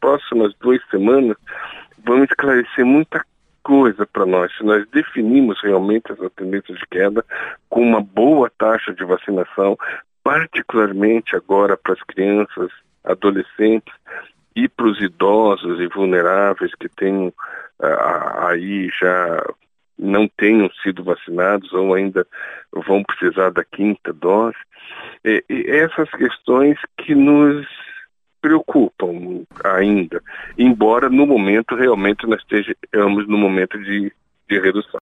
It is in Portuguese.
próximas 2 semanas vão esclarecer muita coisa para nós. Se nós definimos realmente essa tendência de queda com uma boa taxa de vacinação, particularmente agora para as crianças, adolescentes e para os idosos e vulneráveis que tenham aí já não tenham sido vacinados ou ainda vão precisar da 5ª dose. E essas questões que nos preocupam ainda, embora no momento realmente nós estejamos no momento de redução.